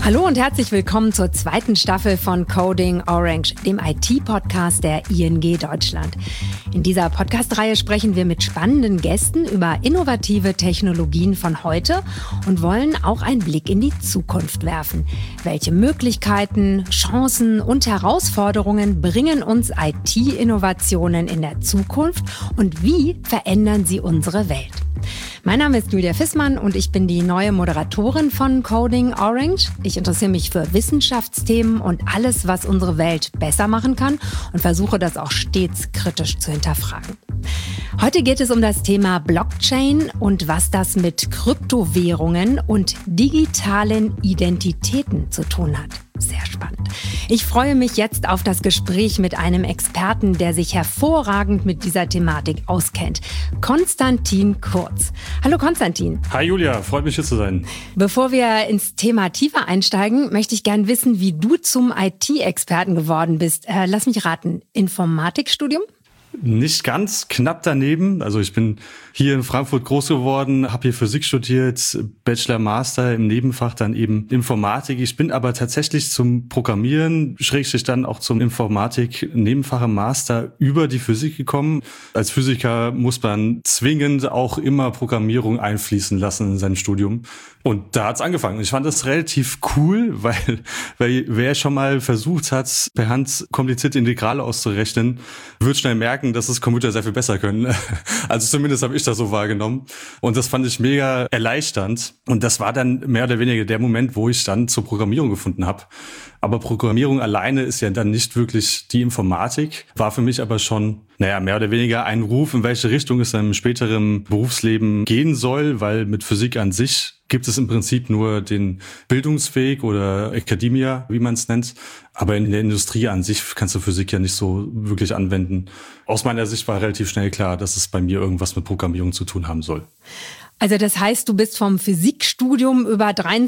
Hallo und herzlich willkommen zur zweiten Staffel von Coding Orange, dem IT-Podcast der ING Deutschland. In dieser Podcast-Reihe sprechen wir mit spannenden Gästen über innovative Technologien von heute und wollen auch einen Blick in die Zukunft werfen. Welche Möglichkeiten, Chancen und Herausforderungen bringen uns IT-Innovationen in der Zukunft und wie verändern sie unsere Welt? Mein Name ist Julia Fissmann und ich bin die neue Moderatorin von Coding Orange. Ich interessiere mich für Wissenschaftsthemen und alles, was unsere Welt besser machen kann und versuche das auch stets kritisch zu hinterfragen. Heute geht es um das Thema Blockchain und was das mit Kryptowährungen und digitalen Identitäten zu tun hat. Sehr spannend. Ich freue mich jetzt auf das Gespräch mit einem Experten, der sich hervorragend mit dieser Thematik auskennt. Konstantin Kurz. Hallo Konstantin. Hi Julia, freut mich hier zu sein. Bevor wir ins Thema tiefer einsteigen, möchte ich gern wissen, wie du zum IT-Experten geworden bist. Lass mich raten, Informatikstudium? Nicht ganz, knapp daneben. Also ich bin hier in Frankfurt groß geworden, habe hier Physik studiert, Bachelor, Master im Nebenfach dann eben Informatik. Ich bin aber tatsächlich zum Programmieren, schrägstrich dann auch zum Informatik-Nebenfach im Master über die Physik gekommen. Als Physiker muss man zwingend auch immer Programmierung einfließen lassen in seinem Studium. Und da hat's angefangen. Ich fand das relativ cool, weil wer schon mal versucht hat, per Hand komplizierte Integrale auszurechnen, wird schnell merken, dass es Computer sehr viel besser können. Also zumindest habe ich das so wahrgenommen. Und das fand ich mega erleichternd. Und das war dann mehr oder weniger der Moment, wo ich dann zur Programmierung gefunden habe. Aber Programmierung alleine ist ja dann nicht wirklich die Informatik, war für mich aber schon, mehr oder weniger ein Ruf, in welche Richtung es dann im späteren Berufsleben gehen soll, weil mit Physik an sich gibt es im Prinzip nur den Bildungsweg oder Academia, wie man es nennt. Aber in der Industrie an sich kannst du Physik ja nicht so wirklich anwenden. Aus meiner Sicht war relativ schnell klar, dass es bei mir irgendwas mit Programmierung zu tun haben soll. Also das heißt, du bist vom Physikstudium über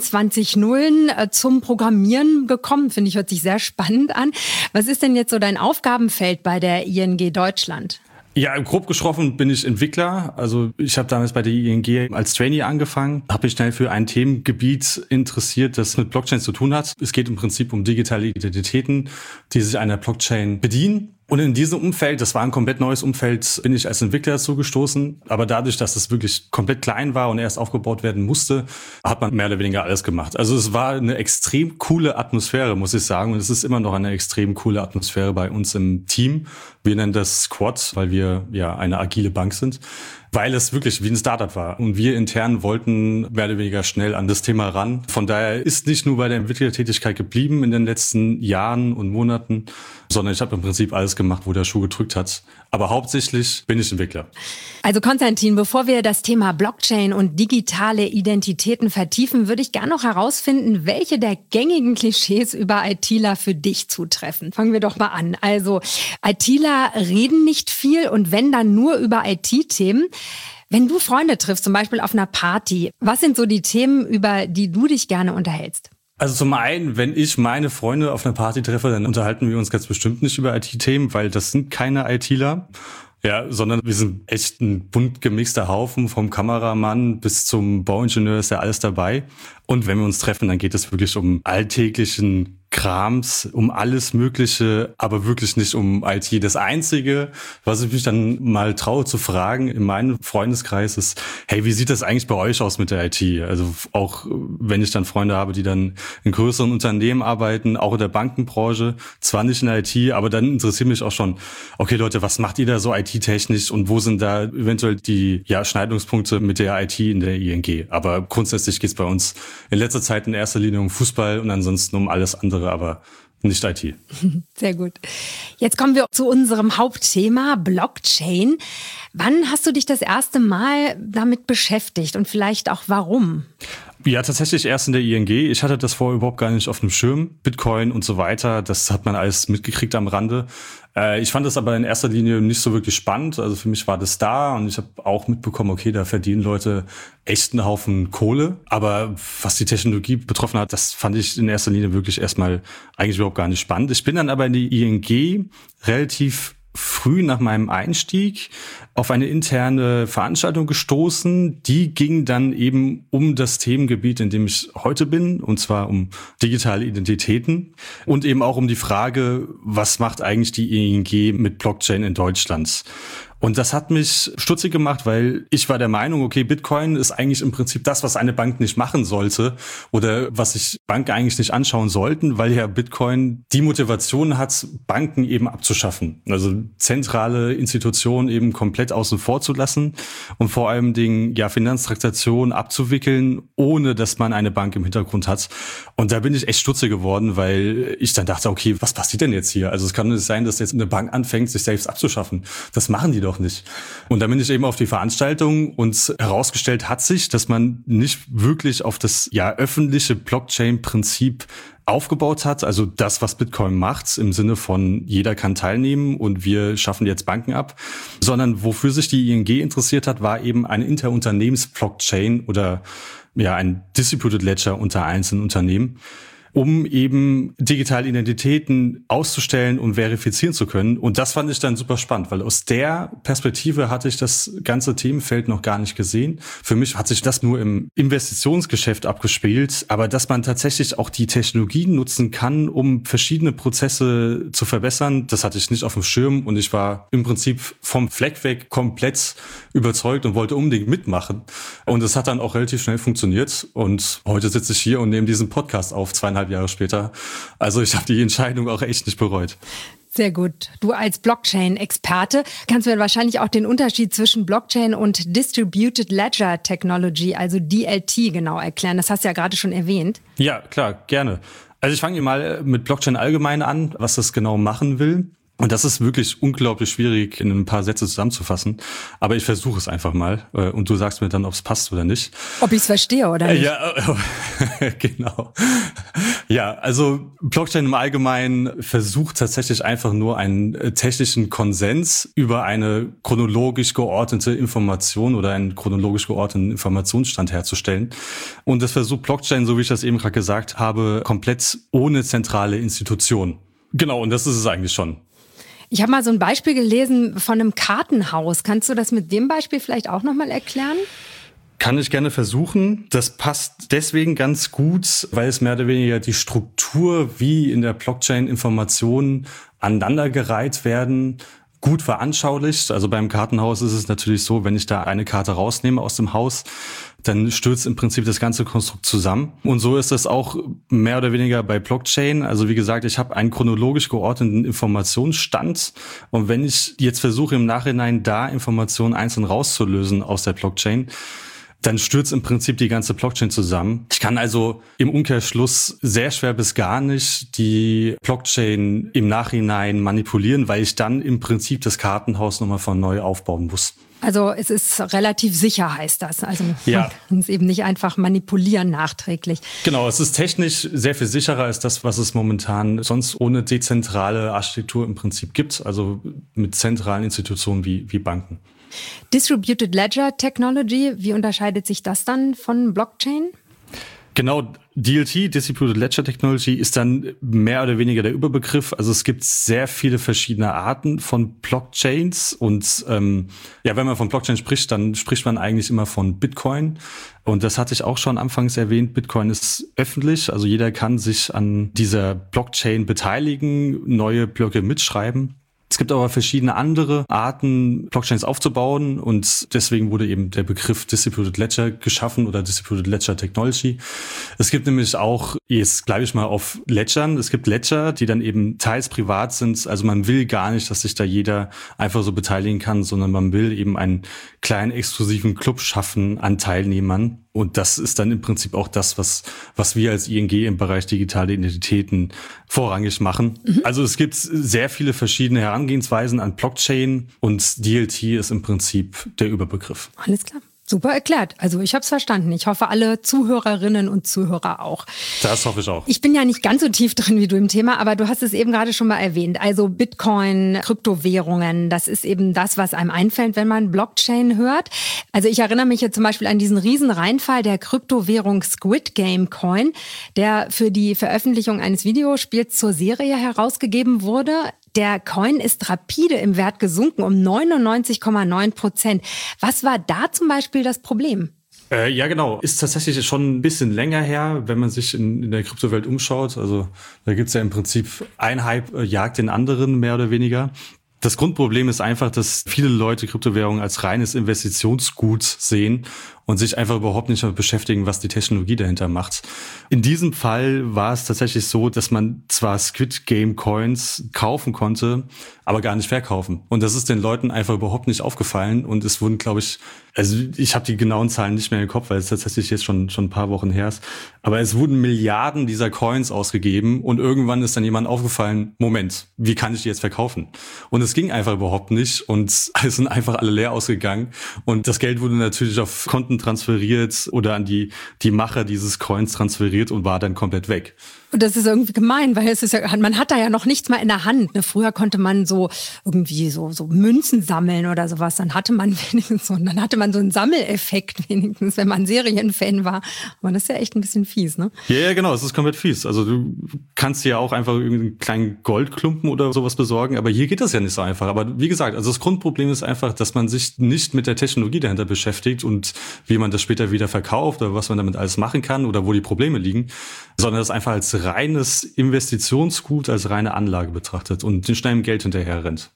23 Nullen zum Programmieren gekommen. Finde ich, hört sich sehr spannend an. Was ist denn jetzt so dein Aufgabenfeld bei der ING Deutschland? Ja, grob gesprochen bin ich Entwickler. Also ich habe damals bei der ING als Trainee angefangen, habe mich schnell für ein Themengebiet interessiert, das mit Blockchain zu tun hat. Es geht im Prinzip um digitale Identitäten, die sich einer Blockchain bedienen. Und in diesem Umfeld, das war ein komplett neues Umfeld, bin ich als Entwickler dazu gestoßen. Aber dadurch, dass es wirklich komplett klein war und erst aufgebaut werden musste, hat man mehr oder weniger alles gemacht. Also es war eine extrem coole Atmosphäre, muss ich sagen. Und es ist immer noch eine extrem coole Atmosphäre bei uns im Team. Wir nennen das Squad, weil wir ja eine agile Bank sind. Weil es wirklich wie ein Startup war. Und wir intern wollten mehr oder weniger schnell an das Thema ran. Von daher ist nicht nur bei der Entwicklertätigkeit geblieben in den letzten Jahren und Monaten, sondern ich habe im Prinzip alles gemacht, wo der Schuh gedrückt hat. Aber hauptsächlich bin ich Entwickler. Also Konstantin, bevor wir das Thema Blockchain und digitale Identitäten vertiefen, würde ich gerne noch herausfinden, welche der gängigen Klischees über ITler für dich zutreffen. Fangen wir doch mal an. Also ITler reden nicht viel und wenn dann nur über IT-Themen. Wenn du Freunde triffst, zum Beispiel auf einer Party, was sind so die Themen, über die du dich gerne unterhältst? Also zum einen, wenn ich meine Freunde auf einer Party treffe, dann unterhalten wir uns ganz bestimmt nicht über IT-Themen, weil das sind keine ITler. Ja, sondern wir sind echt ein bunt gemixter Haufen, vom Kameramann bis zum Bauingenieur ist ja alles dabei. Und wenn wir uns treffen, dann geht es wirklich um alltäglichen Krams, um alles Mögliche, aber wirklich nicht um IT. Das Einzige, was ich mich dann mal traue zu fragen in meinem Freundeskreis ist, hey, wie sieht das eigentlich bei euch aus mit der IT? Also auch wenn ich dann Freunde habe, die dann in größeren Unternehmen arbeiten, auch in der Bankenbranche, zwar nicht in der IT, aber dann interessiert mich auch schon, okay Leute, was macht ihr da so IT-technisch und wo sind da eventuell die Schneidungspunkte mit der IT in der ING? Aber grundsätzlich geht's bei uns in letzter Zeit in erster Linie um Fußball und ansonsten um alles andere, aber nicht IT. Sehr gut. Jetzt kommen wir zu unserem Hauptthema Blockchain. Wann hast du dich das erste Mal damit beschäftigt und vielleicht auch warum? Ja, tatsächlich erst in der ING. Ich hatte das vorher überhaupt gar nicht auf dem Schirm. Bitcoin und so weiter, das hat man alles mitgekriegt am Rande. Ich fand das aber in erster Linie nicht so wirklich spannend. Also für mich war das da und ich habe auch mitbekommen, okay, da verdienen Leute echt einen Haufen Kohle. Aber was die Technologie betroffen hat, das fand ich in erster Linie wirklich erstmal eigentlich überhaupt gar nicht spannend. Ich bin dann aber in die ING relativ früh nach meinem Einstieg auf eine interne Veranstaltung gestoßen. Die ging dann eben um das Themengebiet, in dem ich heute bin, und zwar um digitale Identitäten und eben auch um die Frage, was macht eigentlich die ING mit Blockchain in Deutschland? Und das hat mich stutzig gemacht, weil ich war der Meinung, okay, Bitcoin ist eigentlich im Prinzip das, was eine Bank nicht machen sollte oder was sich Banken eigentlich nicht anschauen sollten, weil ja Bitcoin die Motivation hat, Banken eben abzuschaffen. Also zentrale Institutionen eben komplett außen vor zu lassen und vor allem Finanztransaktionen abzuwickeln, ohne dass man eine Bank im Hintergrund hat. Und da bin ich echt stutzig geworden, weil ich dann dachte, okay, was passiert denn jetzt hier? Also es kann nicht sein, dass jetzt eine Bank anfängt, sich selbst abzuschaffen. Das machen die doch nicht. Und da bin ich eben auf die Veranstaltung und herausgestellt hat sich, dass man nicht wirklich auf das öffentliche Blockchain-Prinzip aufgebaut hat, also das, was Bitcoin macht, im Sinne von jeder kann teilnehmen und wir schaffen jetzt Banken ab, sondern wofür sich die ING interessiert hat, war eben eine Interunternehmens-Blockchain oder ein Distributed Ledger unter einzelnen Unternehmen, um eben digitale Identitäten auszustellen und verifizieren zu können. Und das fand ich dann super spannend, weil aus der Perspektive hatte ich das ganze Themenfeld noch gar nicht gesehen. Für mich hat sich das nur im Investitionsgeschäft abgespielt, aber dass man tatsächlich auch die Technologien nutzen kann, um verschiedene Prozesse zu verbessern, das hatte ich nicht auf dem Schirm und ich war im Prinzip vom Fleck weg komplett überzeugt und wollte unbedingt mitmachen. Und es hat dann auch relativ schnell funktioniert und heute sitze ich hier und nehme diesen Podcast auf, 2,5 Jahre später. Also ich habe die Entscheidung auch echt nicht bereut. Sehr gut. Du als Blockchain-Experte kannst mir wahrscheinlich auch den Unterschied zwischen Blockchain und Distributed Ledger Technology, also DLT, genau erklären. Das hast du ja gerade schon erwähnt. Ja, klar, gerne. Also ich fange mal mit Blockchain allgemein an, was das genau machen will. Und das ist wirklich unglaublich schwierig in ein paar Sätze zusammenzufassen. Aber ich versuche es einfach mal. Und du sagst mir dann, ob es passt oder nicht. Ob ich es verstehe oder nicht. Ja, genau. Ja, also Blockchain im Allgemeinen versucht tatsächlich einfach nur einen technischen Konsens über eine chronologisch geordnete Information oder einen chronologisch geordneten Informationsstand herzustellen. Und das versucht Blockchain, so wie ich das eben gerade gesagt habe, komplett ohne zentrale Institution. Genau, und das ist es eigentlich schon. Ich habe mal so ein Beispiel gelesen von einem Kartenhaus. Kannst du das mit dem Beispiel vielleicht auch nochmal erklären? Kann ich gerne versuchen. Das passt deswegen ganz gut, weil es mehr oder weniger die Struktur, wie in der Blockchain Informationen aneinandergereiht werden, gut veranschaulicht. Also beim Kartenhaus ist es natürlich so, wenn ich da eine Karte rausnehme aus dem Haus, dann stürzt im Prinzip das ganze Konstrukt zusammen. Und so ist das auch mehr oder weniger bei Blockchain. Also wie gesagt, ich habe einen chronologisch geordneten Informationsstand. Und wenn ich jetzt versuche, im Nachhinein da Informationen einzeln rauszulösen aus der Blockchain, dann stürzt im Prinzip die ganze Blockchain zusammen. Ich kann also im Umkehrschluss sehr schwer bis gar nicht die Blockchain im Nachhinein manipulieren, weil ich dann im Prinzip das Kartenhaus nochmal von neu aufbauen muss. Also es ist relativ sicher, heißt das. Also man kann es eben nicht einfach manipulieren nachträglich. Genau, es ist technisch sehr viel sicherer als das, was es momentan sonst ohne dezentrale Architektur im Prinzip gibt, also mit zentralen Institutionen wie Banken. Distributed Ledger Technology, wie unterscheidet sich das dann von Blockchain? Genau, DLT, Distributed Ledger Technology, ist dann mehr oder weniger der Überbegriff. Also es gibt sehr viele verschiedene Arten von Blockchains und wenn man von Blockchain spricht, dann spricht man eigentlich immer von Bitcoin. Und das hatte ich auch schon anfangs erwähnt. Bitcoin ist öffentlich, also jeder kann sich an dieser Blockchain beteiligen, neue Blöcke mitschreiben. Es gibt aber verschiedene andere Arten, Blockchains aufzubauen und deswegen wurde eben der Begriff Distributed Ledger geschaffen oder Distributed Ledger Technology. Es gibt nämlich auch, jetzt bleibe ich mal auf Ledgern, es gibt Ledger, die dann eben teils privat sind. Also man will gar nicht, dass sich da jeder einfach so beteiligen kann, sondern man will eben einen kleinen exklusiven Club schaffen an Teilnehmern. Und das ist dann im Prinzip auch das, was wir als ING im Bereich digitale Identitäten vorrangig machen. Also es gibt sehr viele verschiedene Herangehensweisen an Blockchain und DLT ist im Prinzip der Überbegriff. Alles klar. Super erklärt. Also ich habe es verstanden. Ich hoffe, alle Zuhörerinnen und Zuhörer auch. Das hoffe ich auch. Ich bin ja nicht ganz so tief drin wie du im Thema, aber du hast es eben gerade schon mal erwähnt. Also Bitcoin, Kryptowährungen, das ist eben das, was einem einfällt, wenn man Blockchain hört. Also ich erinnere mich jetzt zum Beispiel an diesen riesen Reinfall der Kryptowährung Squid Game Coin, der für die Veröffentlichung eines Videospiels zur Serie herausgegeben wurde. Der Coin ist rapide im Wert gesunken um 99,9%. Was war da zum Beispiel das Problem? Ja, genau. Ist tatsächlich schon ein bisschen länger her, wenn man sich in der Kryptowelt umschaut. Also da gibt's ja im Prinzip ein Hype jagt den anderen, mehr oder weniger. Das Grundproblem ist einfach, dass viele Leute Kryptowährungen als reines Investitionsgut sehen und sich einfach überhaupt nicht damit beschäftigen, was die Technologie dahinter macht. In diesem Fall war es tatsächlich so, dass man zwar Squid Game Coins kaufen konnte, aber gar nicht verkaufen. Und das ist den Leuten einfach überhaupt nicht aufgefallen. Und es wurden, glaube ich, also ich habe die genauen Zahlen nicht mehr im Kopf, weil es tatsächlich jetzt schon ein paar Wochen her ist. Aber es wurden Milliarden dieser Coins ausgegeben und irgendwann ist dann jemand aufgefallen, Moment, wie kann ich die jetzt verkaufen? Und es ging einfach überhaupt nicht und es sind einfach alle leer ausgegangen. Und das Geld wurde natürlich auf Konten transferiert oder an die Macher dieses Coins transferiert und war dann komplett weg. Und das ist irgendwie gemein, weil es ist ja, man hat da ja noch nichts mal in der Hand. Ne? Früher konnte man so irgendwie so Münzen sammeln oder sowas. Dann hatte man wenigstens so einen Sammeleffekt wenigstens, wenn man Serienfan war. Aber das ist ja echt ein bisschen fies, ne? Ja, genau, es ist komplett fies. Also du kannst dir ja auch einfach irgendeinen kleinen Goldklumpen oder sowas besorgen, aber hier geht das ja nicht so einfach. Aber wie gesagt, also das Grundproblem ist einfach, dass man sich nicht mit der Technologie dahinter beschäftigt und wie man das später wieder verkauft oder was man damit alles machen kann oder wo die Probleme liegen, sondern das einfach als reines Investitionsgut, als reine Anlage betrachtet und den schnellen Geld hinterher rennt.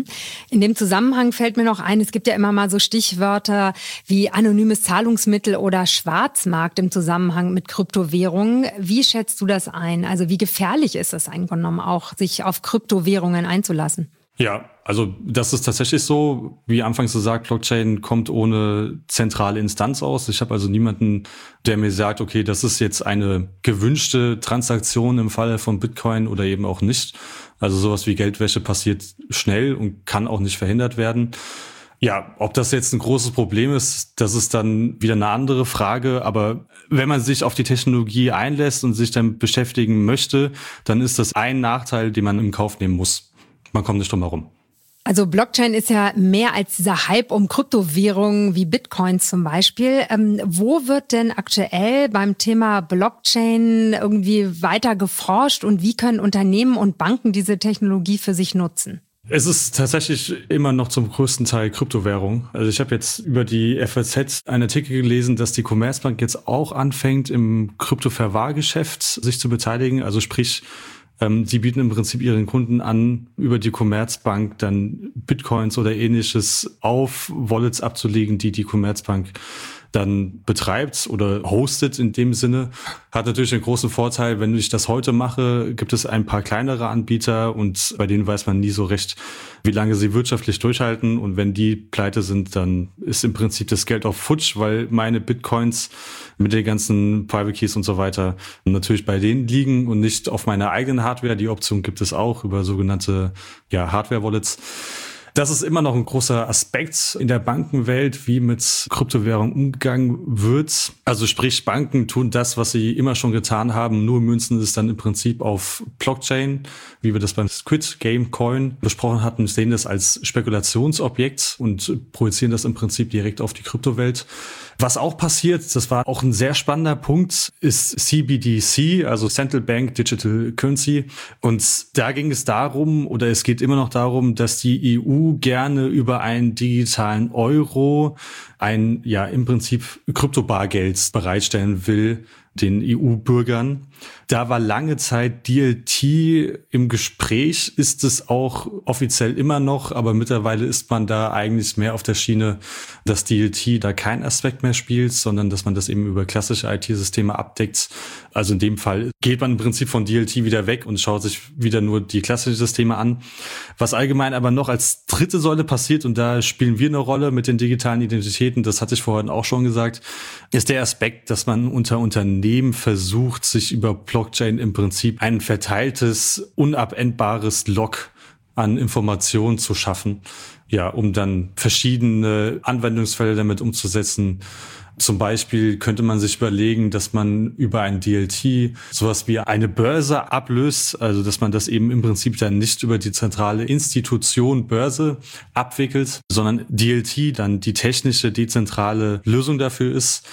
In dem Zusammenhang fällt mir noch ein, es gibt ja immer mal so Stichwörter wie anonymes Zahlungsmittel oder Schwarzmarkt im Zusammenhang mit Kryptowährungen. Wie schätzt du das ein? Also wie gefährlich ist es eingenommen, auch sich auf Kryptowährungen einzulassen? Ja, also das ist tatsächlich so, wie anfangs gesagt, Blockchain kommt ohne zentrale Instanz aus. Ich habe also niemanden, der mir sagt, okay, das ist jetzt eine gewünschte Transaktion im Falle von Bitcoin oder eben auch nicht. Also sowas wie Geldwäsche passiert schnell und kann auch nicht verhindert werden. Ja, ob das jetzt ein großes Problem ist, das ist dann wieder eine andere Frage. Aber wenn man sich auf die Technologie einlässt und sich damit beschäftigen möchte, dann ist das ein Nachteil, den man in Kauf nehmen muss. Man kommt nicht drum herum. Also Blockchain ist ja mehr als dieser Hype um Kryptowährungen wie Bitcoins zum Beispiel. Wo wird denn aktuell beim Thema Blockchain irgendwie weiter geforscht und wie können Unternehmen und Banken diese Technologie für sich nutzen? Es ist tatsächlich immer noch zum größten Teil Kryptowährung. Also ich habe jetzt über die FAZ einen Artikel gelesen, dass die Commerzbank jetzt auch anfängt, im Kryptoverwahrgeschäft sich zu beteiligen. Also sprich, sie bieten im Prinzip ihren Kunden an, über die Commerzbank dann Bitcoins oder Ähnliches auf Wallets abzulegen, die Commerzbank dann betreibt oder hostet in dem Sinne. Hat natürlich einen großen Vorteil, wenn ich das heute mache, gibt es ein paar kleinere Anbieter und bei denen weiß man nie so recht, wie lange sie wirtschaftlich durchhalten. Und wenn die pleite sind, dann ist im Prinzip das Geld auf Futsch, weil meine Bitcoins mit den ganzen Private Keys und so weiter natürlich bei denen liegen und nicht auf meiner eigenen Hardware. Die Option gibt es auch über sogenannte Hardware-Wallets. Das ist immer noch ein großer Aspekt in der Bankenwelt, wie mit Kryptowährung umgegangen wird. Also sprich, Banken tun das, was sie immer schon getan haben, nur münzen es dann im Prinzip auf Blockchain, wie wir das beim Squid Game Coin besprochen hatten, sehen das als Spekulationsobjekt und projizieren das im Prinzip direkt auf die Kryptowelt. Was auch passiert, das war auch ein sehr spannender Punkt, ist CBDC, also Central Bank Digital Currency. Und da ging es darum, oder es geht immer noch darum, dass die EU gerne über einen digitalen Euro ein, im Prinzip Kryptobargeld bereitstellen will, den EU-Bürgern. Da war lange Zeit DLT im Gespräch, ist es auch offiziell immer noch, aber mittlerweile ist man da eigentlich mehr auf der Schiene, dass DLT da kein Aspekt mehr spielt, sondern dass man das eben über klassische IT-Systeme abdeckt. Also in dem Fall geht man im Prinzip von DLT wieder weg und schaut sich wieder nur die klassischen Systeme an. Was allgemein aber noch als dritte Säule passiert, und da spielen wir eine Rolle mit den digitalen Identitäten, das hatte ich vorhin auch schon gesagt, ist der Aspekt, dass man unter Unternehmen versucht, sich über Blockchain im Prinzip ein verteiltes, unabendbares Log an Informationen zu schaffen, um dann verschiedene Anwendungsfälle damit umzusetzen. Zum Beispiel könnte man sich überlegen, dass man über ein DLT sowas wie eine Börse ablöst, also dass man das eben im Prinzip dann nicht über die zentrale Institution Börse abwickelt, sondern DLT dann die technische, dezentrale Lösung dafür ist.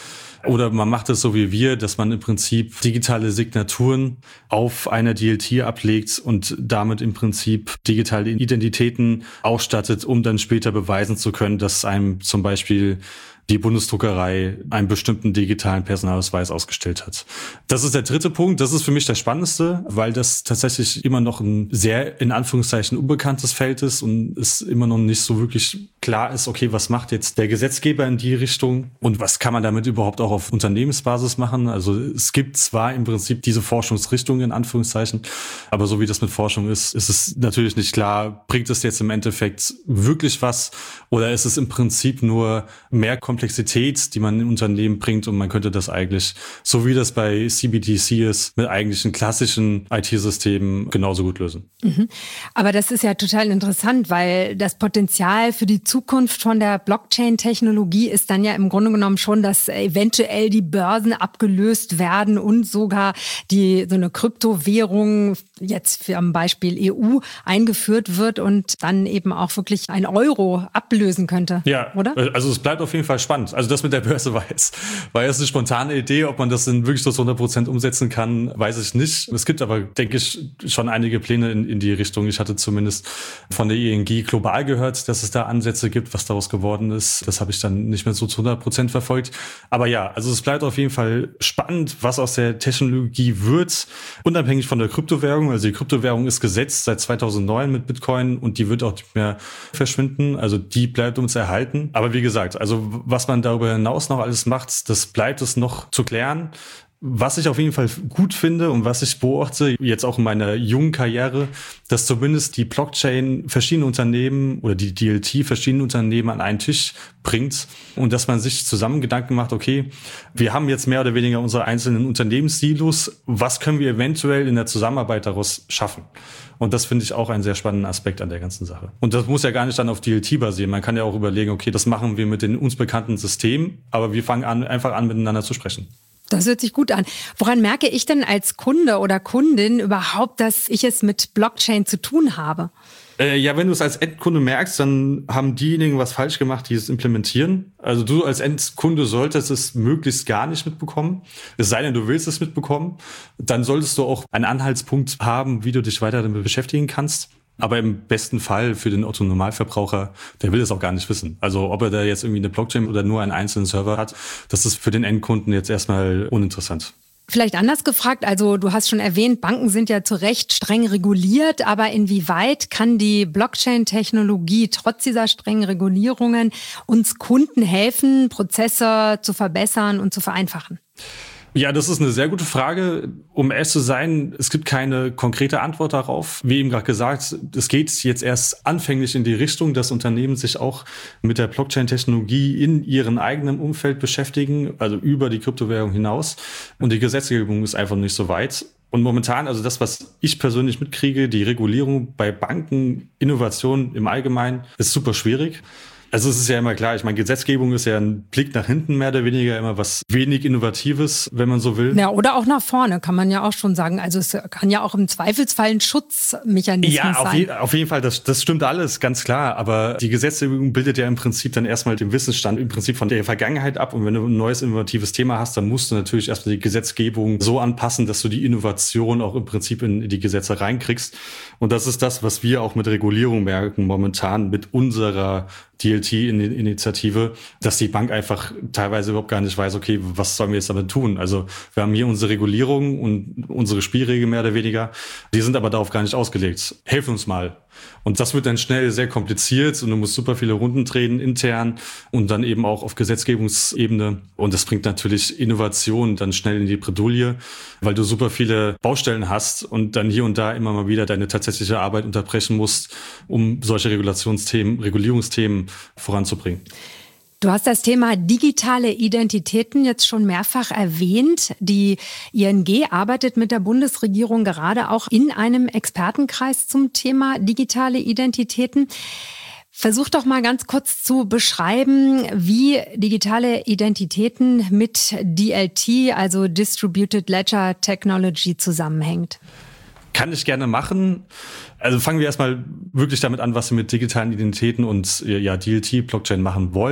Oder man macht es so wie wir, dass man im Prinzip digitale Signaturen auf einer DLT ablegt und damit im Prinzip digitale Identitäten ausstattet, um dann später beweisen zu können, dass einem zum Beispiel die Bundesdruckerei einen bestimmten digitalen Personalausweis ausgestellt hat. Das ist der dritte Punkt. Das ist für mich der spannendste, weil das tatsächlich immer noch ein sehr, in Anführungszeichen, unbekanntes Feld ist und es immer noch nicht so wirklich klar ist, okay, was macht jetzt der Gesetzgeber in die Richtung und was kann man damit überhaupt auch auf Unternehmensbasis machen? Also es gibt zwar im Prinzip diese Forschungsrichtung in Anführungszeichen, aber so wie das mit Forschung ist, ist es natürlich nicht klar, bringt es jetzt im Endeffekt wirklich was oder ist es im Prinzip nur mehr Komplexität, die man in Unternehmen bringt und man könnte das eigentlich, so wie das bei CBDC ist, mit eigentlichen klassischen IT-Systemen genauso gut lösen. Mhm. Aber das ist ja total interessant, weil das Potenzial für die Zukunft von der Blockchain-Technologie ist dann ja im Grunde genommen schon, dass eventuell die Börsen abgelöst werden und sogar so eine Kryptowährung jetzt für am Beispiel EU eingeführt wird und dann eben auch wirklich ein Euro ablösen könnte. Ja, oder? Also es bleibt auf jeden Fall spannend. Also das mit der Börse war jetzt eine spontane Idee. Ob man das dann wirklich so zu 100% umsetzen kann, weiß ich nicht. Es gibt aber, denke ich, schon einige Pläne in die Richtung. Ich hatte zumindest von der ING global gehört, dass es da Ansätze gibt, was daraus geworden ist. Das habe ich dann nicht mehr so zu 100% verfolgt. Aber ja, also es bleibt auf jeden Fall spannend, was aus der Technologie wird, unabhängig von der Kryptowährung. Also die Kryptowährung ist gesetzt seit 2009 mit Bitcoin und die wird auch nicht mehr verschwinden. Also die bleibt uns erhalten. Aber wie gesagt, also was man darüber hinaus noch alles macht, das bleibt es noch zu klären. Was ich auf jeden Fall gut finde und was ich beobachte, jetzt auch in meiner jungen Karriere, dass zumindest die Blockchain verschiedene Unternehmen oder die DLT verschiedene Unternehmen an einen Tisch bringt und dass man sich zusammen Gedanken macht, okay, wir haben jetzt mehr oder weniger unsere einzelnen Unternehmenssilos, was können wir eventuell in der Zusammenarbeit daraus schaffen? Und das finde ich auch einen sehr spannenden Aspekt an der ganzen Sache. Und das muss ja gar nicht dann auf DLT basieren. Man kann ja auch überlegen, okay, das machen wir mit den uns bekannten Systemen, aber wir fangen einfach an, miteinander zu sprechen. Das hört sich gut an. Woran merke ich denn als Kunde oder Kundin überhaupt, dass ich es mit Blockchain zu tun habe? Ja, wenn du es als Endkunde merkst, dann haben diejenigen was falsch gemacht, die es implementieren. Also du als Endkunde solltest es möglichst gar nicht mitbekommen. Es sei denn, du willst es mitbekommen. Dann solltest du auch einen Anhaltspunkt haben, wie du dich weiter damit beschäftigen kannst. Aber im besten Fall für den Otto-Normalverbraucher, der will es auch gar nicht wissen. Also ob er da jetzt irgendwie eine Blockchain oder nur einen einzelnen Server hat, das ist für den Endkunden jetzt erstmal uninteressant. Vielleicht anders gefragt, also du hast schon erwähnt, Banken sind ja zu Recht streng reguliert, aber inwieweit kann die Blockchain-Technologie trotz dieser strengen Regulierungen uns Kunden helfen, Prozesse zu verbessern und zu vereinfachen? Ja, das ist eine sehr gute Frage. Um ehrlich zu sein, es gibt keine konkrete Antwort darauf. Wie eben gerade gesagt, es geht jetzt erst anfänglich in die Richtung, dass Unternehmen sich auch mit der Blockchain-Technologie in ihrem eigenen Umfeld beschäftigen, also über die Kryptowährung hinaus. Und die Gesetzgebung ist einfach nicht so weit. Und momentan, also das, was ich persönlich mitkriege, die Regulierung bei Banken, Innovation im Allgemeinen, ist super schwierig. Also es ist ja immer klar, ich meine, Gesetzgebung ist ja ein Blick nach hinten mehr oder weniger, immer was wenig Innovatives, wenn man so will. Ja, oder auch nach vorne, kann man ja auch schon sagen. Also es kann ja auch im Zweifelsfall ein Schutzmechanismus sein. Ja, auf jeden Fall, das stimmt alles, ganz klar. Aber die Gesetzgebung bildet ja im Prinzip dann erstmal den Wissensstand im Prinzip von der Vergangenheit ab. Und wenn du ein neues innovatives Thema hast, dann musst du natürlich erstmal die Gesetzgebung so anpassen, dass du die Innovation auch im Prinzip in die Gesetze reinkriegst. Und das ist das, was wir auch mit Regulierung merken momentan mit unserer DLT-Initiative, dass die Bank einfach teilweise überhaupt gar nicht weiß, okay, was sollen wir jetzt damit tun? Also wir haben hier unsere Regulierung und unsere Spielregeln mehr oder weniger, die sind aber darauf gar nicht ausgelegt. Helf uns mal. Und das wird dann schnell sehr kompliziert und du musst super viele Runden drehen intern und dann eben auch auf Gesetzgebungsebene. Und das bringt natürlich Innovation dann schnell in die Bredouille, weil du super viele Baustellen hast und dann hier und da immer mal wieder deine tatsächliche Arbeit unterbrechen musst, um solche Regulierungsthemen voranzubringen. Du hast das Thema digitale Identitäten jetzt schon mehrfach erwähnt. Die ING arbeitet mit der Bundesregierung gerade auch in einem Expertenkreis zum Thema digitale Identitäten. Versuch doch mal ganz kurz zu beschreiben, wie digitale Identitäten mit DLT, also Distributed Ledger Technology, zusammenhängt. Kann ich gerne machen. Also fangen wir erstmal wirklich damit an, was wir mit digitalen Identitäten und DLT, Blockchain machen wollen.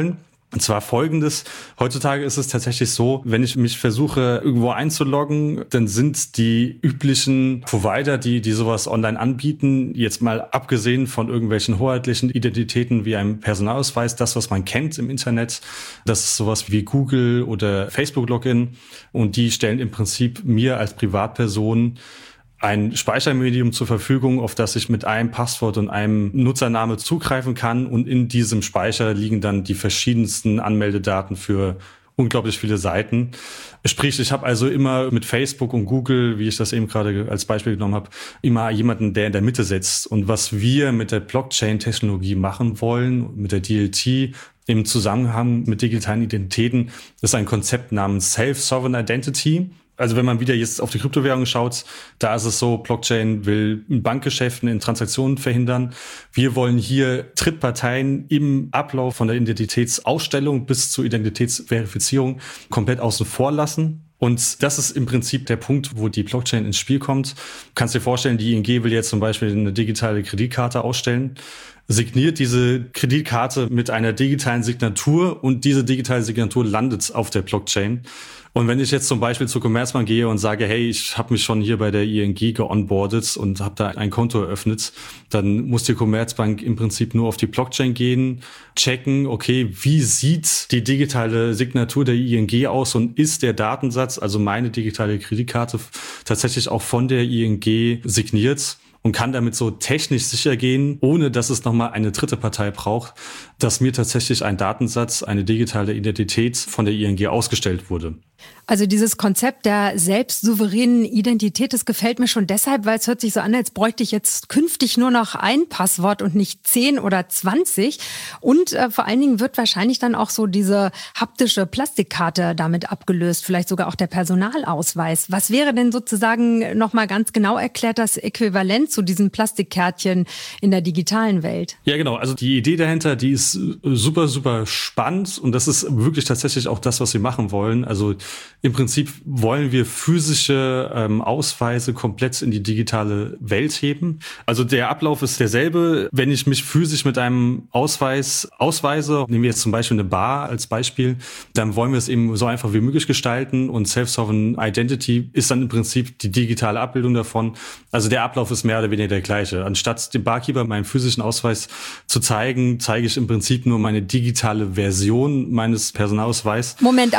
Und zwar Folgendes: Heutzutage ist es tatsächlich so, wenn ich mich versuche, irgendwo einzuloggen, dann sind die üblichen Provider, die sowas online anbieten, jetzt mal abgesehen von irgendwelchen hoheitlichen Identitäten wie einem Personalausweis, das, was man kennt im Internet, das ist sowas wie Google oder Facebook-Login. Und die stellen im Prinzip mir als Privatperson ein Speichermedium zur Verfügung, auf das ich mit einem Passwort und einem Nutzername zugreifen kann. Und in diesem Speicher liegen dann die verschiedensten Anmeldedaten für unglaublich viele Seiten. Sprich, ich habe also immer mit Facebook und Google, wie ich das eben gerade als Beispiel genommen habe, immer jemanden, der in der Mitte sitzt. Und was wir mit der Blockchain-Technologie machen wollen, mit der DLT, im Zusammenhang mit digitalen Identitäten, ist ein Konzept namens Self-Sovereign Identity. Also wenn man wieder jetzt auf die Kryptowährung schaut, da ist es so, Blockchain will in Bankgeschäften, in Transaktionen verhindern. Wir wollen hier Drittparteien im Ablauf von der Identitätsausstellung bis zur Identitätsverifizierung komplett außen vor lassen. Und das ist im Prinzip der Punkt, wo die Blockchain ins Spiel kommt. Du kannst dir vorstellen, die ING will jetzt zum Beispiel eine digitale Kreditkarte ausstellen, signiert diese Kreditkarte mit einer digitalen Signatur und diese digitale Signatur landet auf der Blockchain. Und wenn ich jetzt zum Beispiel zur Commerzbank gehe und sage, hey, ich habe mich schon hier bei der ING geonboardet und habe da ein Konto eröffnet, dann muss die Commerzbank im Prinzip nur auf die Blockchain gehen, checken, okay, wie sieht die digitale Signatur der ING aus und ist der Datensatz, also meine digitale Kreditkarte, tatsächlich auch von der ING signiert? Und kann damit so technisch sicher gehen, ohne dass es nochmal eine dritte Partei braucht, dass mir tatsächlich ein Datensatz, eine digitale Identität von der ING ausgestellt wurde. Also dieses Konzept der selbstsouveränen Identität, das gefällt mir schon deshalb, weil es hört sich so an, als bräuchte ich jetzt künftig nur noch ein Passwort und nicht 10 oder 20. Und vor allen Dingen wird wahrscheinlich dann auch so diese haptische Plastikkarte damit abgelöst, vielleicht sogar auch der Personalausweis. Was wäre denn sozusagen nochmal ganz genau erklärt das Äquivalent zu diesen Plastikkärtchen in der digitalen Welt? Ja, genau. Also die Idee dahinter, die ist super, super spannend und das ist wirklich tatsächlich auch das, was wir machen wollen. Also im Prinzip wollen wir physische Ausweise komplett in die digitale Welt heben. Also der Ablauf ist derselbe. Wenn ich mich physisch mit einem Ausweis ausweise, nehmen wir jetzt zum Beispiel eine Bar als Beispiel, dann wollen wir es eben so einfach wie möglich gestalten und Self-Sovereign Identity ist dann im Prinzip die digitale Abbildung davon. Also der Ablauf ist mehr oder weniger der gleiche. Anstatt dem Barkeeper meinen physischen Ausweis zu zeigen, zeige ich im Prinzip nur meine digitale Version meines Personalausweises. Moment,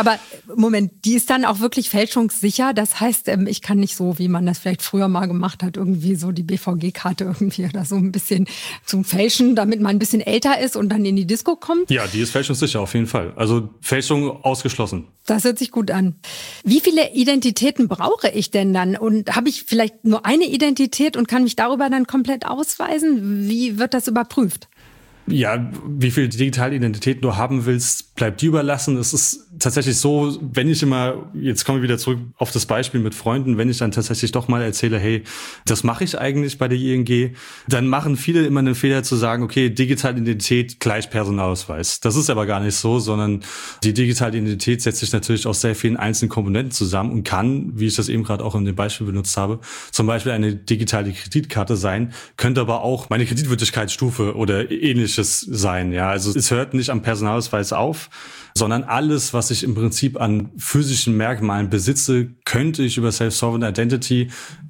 die ist dann auch wirklich fälschungssicher. Das heißt, ich kann nicht so, wie man das vielleicht früher mal gemacht hat, irgendwie so die BVG-Karte irgendwie oder so ein bisschen zum Fälschen, damit man ein bisschen älter ist und dann in die Disco kommt. Ja, die ist fälschungssicher auf jeden Fall. Also Fälschung ausgeschlossen. Das hört sich gut an. Wie viele Identitäten brauche ich denn dann? Und habe ich vielleicht nur eine Identität und kann mich darüber dann komplett ausweisen? Wie wird das überprüft? Ja, wie viele digitale Identitäten du haben willst, bleibt dir überlassen. Es ist tatsächlich so, wenn ich immer, jetzt kommen wir wieder zurück auf das Beispiel mit Freunden, wenn ich dann tatsächlich doch mal erzähle, hey, das mache ich eigentlich bei der ING, dann machen viele immer einen Fehler zu sagen, okay, digitale Identität gleich Personalausweis. Das ist aber gar nicht so, sondern die digitale Identität setzt sich natürlich aus sehr vielen einzelnen Komponenten zusammen und kann, wie ich das eben gerade auch in dem Beispiel benutzt habe, zum Beispiel eine digitale Kreditkarte sein, könnte aber auch meine Kreditwürdigkeitsstufe oder ähnliches sein. Ja, also es hört nicht am Personalausweis auf, sondern alles, was ich im Prinzip an physischen Merkmalen besitze, könnte ich über Self-Sovereign Identity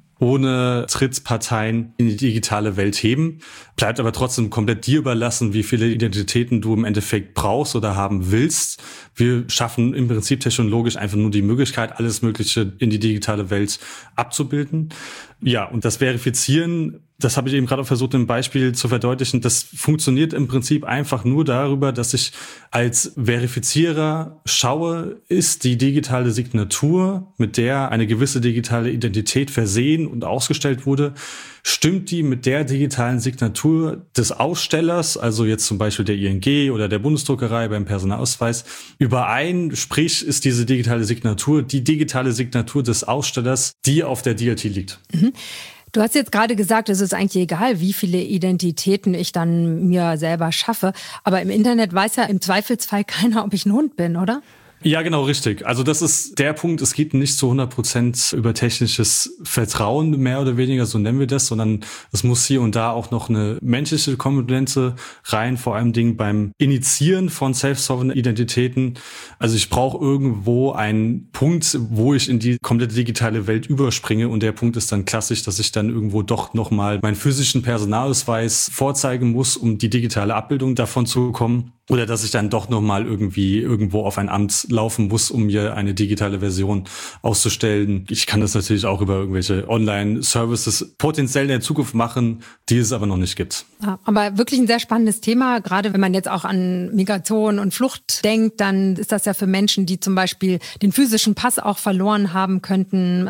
ohne Drittparteien in die digitale Welt heben. Bleibt aber trotzdem komplett dir überlassen, wie viele Identitäten du im Endeffekt brauchst oder haben willst. Wir schaffen im Prinzip technologisch einfach nur die Möglichkeit, alles Mögliche in die digitale Welt abzubilden. Ja, und das Verifizieren, das habe ich eben gerade versucht, im Beispiel zu verdeutlichen, das funktioniert im Prinzip einfach nur darüber, dass ich als Verifizierer schaue, ist die digitale Signatur, mit der eine gewisse digitale Identität versehen und ausgestellt wurde, stimmt die mit der digitalen Signatur des Ausstellers, also jetzt zum Beispiel der ING oder der Bundesdruckerei beim Personalausweis, überein, sprich ist diese digitale Signatur die digitale Signatur des Ausstellers, die auf der DLT liegt. Mhm. Du hast jetzt gerade gesagt, es ist eigentlich egal, wie viele Identitäten ich dann mir selber schaffe. Aber im Internet weiß ja im Zweifelsfall keiner, ob ich ein Hund bin, oder? Ja, genau, richtig. Also das ist der Punkt, es geht nicht zu 100% über technisches Vertrauen, mehr oder weniger, so nennen wir das, sondern es muss hier und da auch noch eine menschliche Komponente rein, vor allem beim Initiieren von self-sovereign Identitäten. Also ich brauche irgendwo einen Punkt, wo ich in die komplette digitale Welt überspringe, und der Punkt ist dann klassisch, dass ich dann irgendwo doch nochmal meinen physischen Personalausweis vorzeigen muss, um die digitale Abbildung davon zu bekommen. Oder dass ich dann doch nochmal irgendwie irgendwo auf ein Amt laufen muss, um mir eine digitale Version auszustellen. Ich kann das natürlich auch über irgendwelche Online-Services potenziell in der Zukunft machen, die es aber noch nicht gibt. Ja, aber wirklich ein sehr spannendes Thema. Gerade wenn man jetzt auch an Migration und Flucht denkt, dann ist das ja für Menschen, die zum Beispiel den physischen Pass auch verloren haben könnten,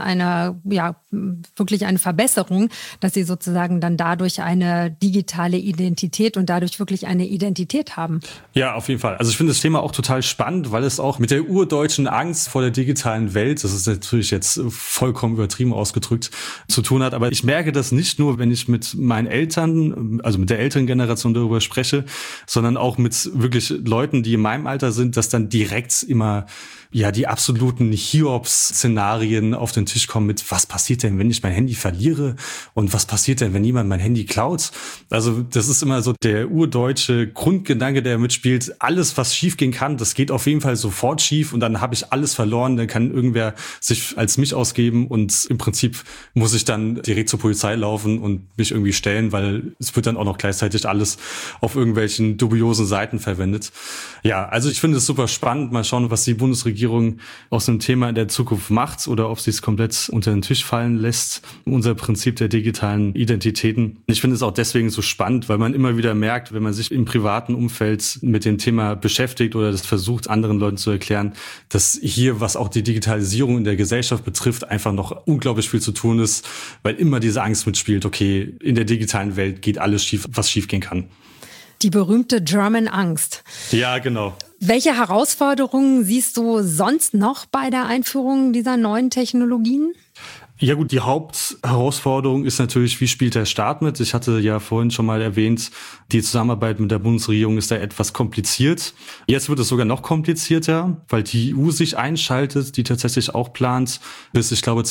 wirklich eine Verbesserung, dass sie sozusagen dann dadurch eine digitale Identität und dadurch wirklich eine Identität haben. Ja, auf jeden Fall. Also ich finde das Thema auch total spannend, weil es auch mit der urdeutschen Angst vor der digitalen Welt, das ist natürlich jetzt vollkommen übertrieben ausgedrückt, zu tun hat. Aber ich merke das nicht nur, wenn ich mit meinen Eltern, also mit der älteren Generation darüber spreche, sondern auch mit wirklich Leuten, die in meinem Alter sind, dass dann direkt immer die absoluten Hiobs-Szenarien auf den Tisch kommen mit, was passiert denn, wenn ich mein Handy verliere? Und was passiert denn, wenn jemand mein Handy klaut? Also das ist immer so der urdeutsche Grundgedanke, der mitspielt. Alles, was schief gehen kann, das geht auf jeden Fall sofort schief, und dann habe ich alles verloren. Dann kann irgendwer sich als mich ausgeben, und im Prinzip muss ich dann direkt zur Polizei laufen und mich irgendwie stellen, weil es wird dann auch noch gleichzeitig alles auf irgendwelchen dubiosen Seiten verwendet. Ja, also ich finde es super spannend. Mal schauen, was die Bundesregierung aus dem Thema in der Zukunft macht oder ob sie es komplett unter den Tisch fallen lässt. Unser Prinzip der digitalen Identitäten. Ich finde es auch deswegen so spannend, weil man immer wieder merkt, wenn man sich im privaten Umfeld mit dem Thema beschäftigt oder das versucht, anderen Leuten zu erklären, dass hier, was auch die Digitalisierung in der Gesellschaft betrifft, einfach noch unglaublich viel zu tun ist, weil immer diese Angst mitspielt, okay, in der digitalen Welt geht alles schief, was schief gehen kann. Die berühmte German Angst. Ja, genau. Welche Herausforderungen siehst du sonst noch bei der Einführung dieser neuen Technologien? Ja gut, die Hauptherausforderung ist natürlich, wie spielt der Staat mit? Ich hatte ja vorhin schon mal erwähnt, die Zusammenarbeit mit der Bundesregierung ist da etwas kompliziert. Jetzt wird es sogar noch komplizierter, weil die EU sich einschaltet, die tatsächlich auch plant, bis, ich glaube,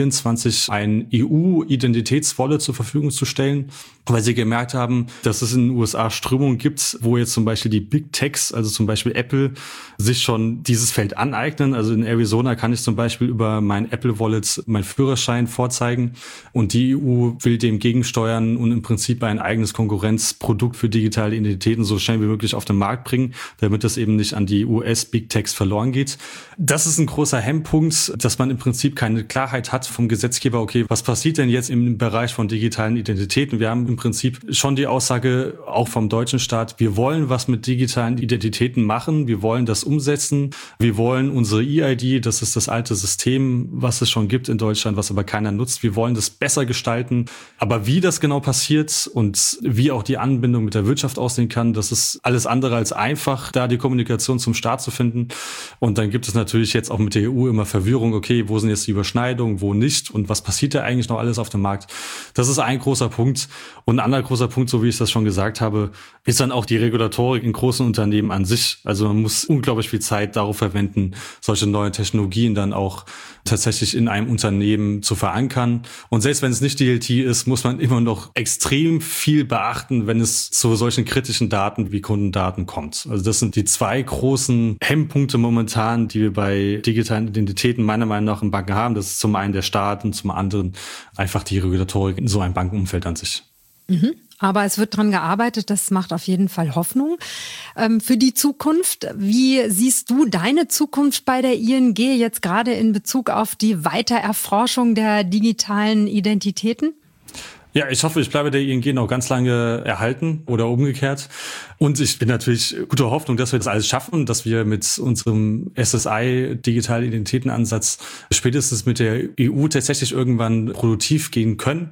2024 ein EU-Identitätswallet zur Verfügung zu stellen, weil sie gemerkt haben, dass es in den USA Strömungen gibt, wo jetzt zum Beispiel die Big Techs, also zum Beispiel Apple, sich schon dieses Feld aneignen. Also in Arizona kann ich zum Beispiel über mein Apple Wallet meinen Führerschein vorzeigen, und die EU will dem gegensteuern und im Prinzip ein eigenes Konkurrenzprodukt für digitale Identitäten so schnell wie möglich auf den Markt bringen, damit das eben nicht an die US-Big Techs verloren geht. Das ist ein großer Hemmpunkt, dass man im Prinzip keine Klarheit hat vom Gesetzgeber, okay, was passiert denn jetzt im Bereich von digitalen Identitäten? Wir haben im Prinzip schon die Aussage, auch vom deutschen Staat, wir wollen was mit digitalen Identitäten machen, wir wollen das umsetzen, wir wollen unsere EID, das ist das alte System, was es schon gibt in Deutschland, was aber keiner nutzt, wir wollen das besser gestalten. Aber wie das genau passiert und wie auch die Anbindung mit der Wirtschaft aussehen kann, das ist alles andere als einfach, da die Kommunikation zum Staat zu finden. Und dann gibt es natürlich jetzt auch mit der EU immer Verwirrung, okay, wo sind jetzt die Überschneidungen, wo nicht, und was passiert da eigentlich noch alles auf dem Markt? Das ist ein großer Punkt. Und ein anderer großer Punkt, so wie ich das schon gesagt habe, ist dann auch die Regulatorik in großen Unternehmen an sich. Also man muss unglaublich viel Zeit darauf verwenden, solche neuen Technologien dann auch tatsächlich in einem Unternehmen zu verankern. Und selbst wenn es nicht DLT ist, muss man immer noch extrem viel beachten, wenn es zu solchen kritischen Daten wie Kundendaten kommt. Also das sind die zwei großen Hemmpunkte momentan, die wir bei digitalen Identitäten meiner Meinung nach in Banken haben. Das ist zum einen der Staat und zum anderen einfach die Regulatorik in so einem Bankenumfeld an sich. Mhm. Aber es wird dran gearbeitet, das macht auf jeden Fall Hoffnung für die Zukunft. Wie siehst du deine Zukunft bei der ING jetzt gerade in Bezug auf die Weitererforschung der digitalen Identitäten? Ja, ich hoffe, ich bleibe der ING noch ganz lange erhalten oder umgekehrt. Und ich bin natürlich guter Hoffnung, dass wir das alles schaffen, dass wir mit unserem SSI Digitale Identitätenansatz spätestens mit der EU tatsächlich irgendwann produktiv gehen können,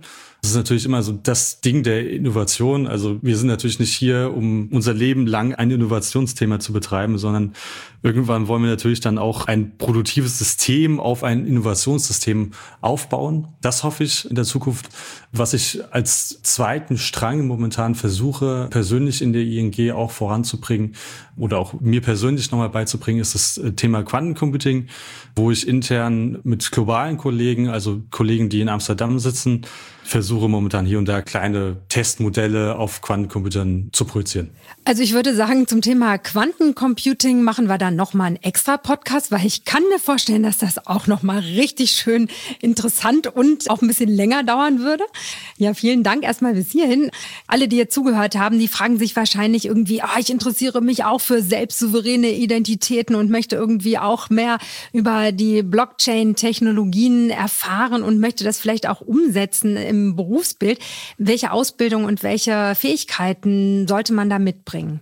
Das ist natürlich immer so das Ding der Innovation. Also wir sind natürlich nicht hier, um unser Leben lang ein Innovationsthema zu betreiben, sondern irgendwann wollen wir natürlich dann auch ein produktives System auf ein Innovationssystem aufbauen. Das hoffe ich in der Zukunft. Was ich als zweiten Strang momentan versuche, persönlich in der ING auch voranzubringen oder auch mir persönlich nochmal beizubringen, ist das Thema Quantencomputing, wo ich intern mit globalen Kollegen, also Kollegen, die in Amsterdam sitzen, versuche momentan hier und da kleine Testmodelle auf Quantencomputern zu projizieren. Also ich würde sagen, zum Thema Quantencomputing machen wir dann nochmal einen extra Podcast, weil ich kann mir vorstellen, dass das auch nochmal richtig schön interessant und auch ein bisschen länger dauern würde. Ja, vielen Dank erstmal bis hierhin. Alle, die jetzt zugehört haben, die fragen sich wahrscheinlich irgendwie, ich interessiere mich auch für selbstsouveräne Identitäten und möchte irgendwie auch mehr über die Blockchain-Technologien erfahren und möchte das vielleicht auch umsetzen im Berufsbild. Welche Ausbildung und welche Fähigkeiten sollte man da mitbringen?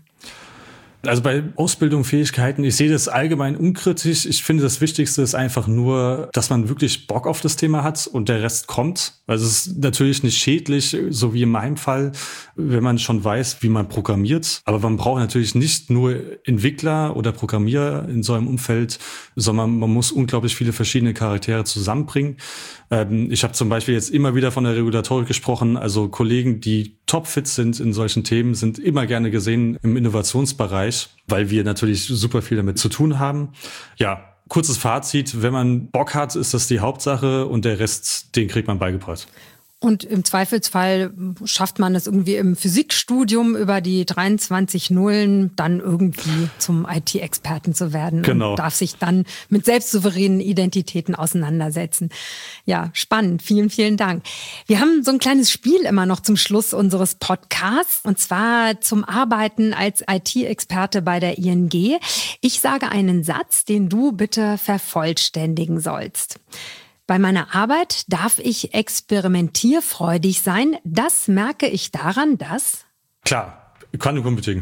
Also bei Ausbildung, Fähigkeiten, ich sehe das allgemein unkritisch. Ich finde, das Wichtigste ist einfach nur, dass man wirklich Bock auf das Thema hat und der Rest kommt. Also es ist natürlich nicht schädlich, so wie in meinem Fall, wenn man schon weiß, wie man programmiert. Aber man braucht natürlich nicht nur Entwickler oder Programmierer in so einem Umfeld, sondern man muss unglaublich viele verschiedene Charaktere zusammenbringen. Ich habe zum Beispiel jetzt immer wieder von der Regulatorik gesprochen. Also Kollegen, die topfit sind in solchen Themen, sind immer gerne gesehen im Innovationsbereich, weil wir natürlich super viel damit zu tun haben. Ja, kurzes Fazit, wenn man Bock hat, ist das die Hauptsache und der Rest, den kriegt man beigebracht. Und im Zweifelsfall schafft man es irgendwie im Physikstudium über die 23 Nullen dann irgendwie zum IT-Experten zu werden. Genau. Und darf sich dann mit selbstsouveränen Identitäten auseinandersetzen. Ja, spannend. Vielen, vielen Dank. Wir haben so ein kleines Spiel immer noch zum Schluss unseres Podcasts und zwar zum Arbeiten als IT-Experte bei der ING. Ich sage einen Satz, den du bitte vervollständigen sollst. Bei meiner Arbeit darf ich experimentierfreudig sein. Das merke ich daran, dass... Klar. Quantencomputing.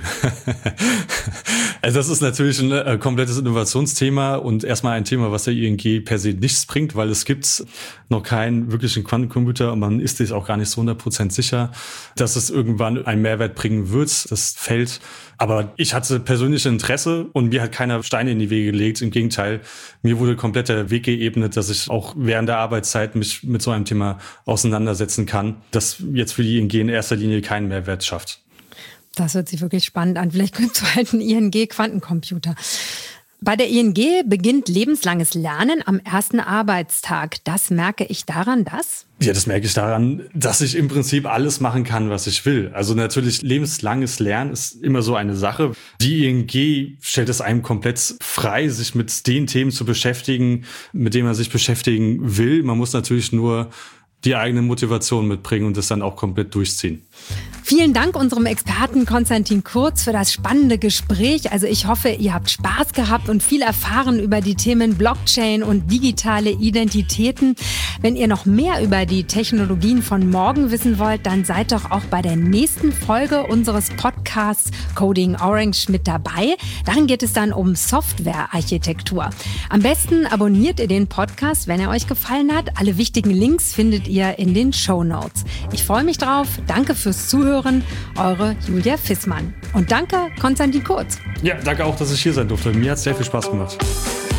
Also das ist natürlich ein komplettes Innovationsthema und erstmal ein Thema, was der ING per se nichts bringt, weil es gibt noch keinen wirklichen Quantencomputer und man ist sich auch gar nicht so 100% sicher, dass es irgendwann einen Mehrwert bringen wird, das Feld. Aber ich hatte persönlich Interesse und mir hat keiner Steine in die Wege gelegt. Im Gegenteil, mir wurde komplett der Weg geebnet, dass ich auch während der Arbeitszeit mich mit so einem Thema auseinandersetzen kann, das jetzt für die ING in erster Linie keinen Mehrwert schafft. Das hört sich wirklich spannend an. Vielleicht könntest du halt einen ING-Quantencomputer. Bei der ING beginnt lebenslanges Lernen am ersten Arbeitstag. Das merke ich daran, dass? Ja, das merke ich daran, dass ich im Prinzip alles machen kann, was ich will. Also natürlich, lebenslanges Lernen ist immer so eine Sache. Die ING stellt es einem komplett frei, sich mit den Themen zu beschäftigen, mit denen man sich beschäftigen will. Man muss natürlich nur die eigene Motivation mitbringen und das dann auch komplett durchziehen. Vielen Dank unserem Experten Konstantin Kurz für das spannende Gespräch. Also ich hoffe, ihr habt Spaß gehabt und viel erfahren über die Themen Blockchain und digitale Identitäten. Wenn ihr noch mehr über die Technologien von morgen wissen wollt, dann seid doch auch bei der nächsten Folge unseres Podcasts Coding Orange mit dabei. Darin geht es dann um Softwarearchitektur. Am besten abonniert ihr den Podcast, wenn er euch gefallen hat. Alle wichtigen Links findet ihr in den Shownotes. Ich freue mich drauf. Danke fürs Zuhören. Eure Julia Fissmann. Und danke, Konstantin Kurz. Ja, danke auch, dass ich hier sein durfte. Mir hat es sehr viel Spaß gemacht.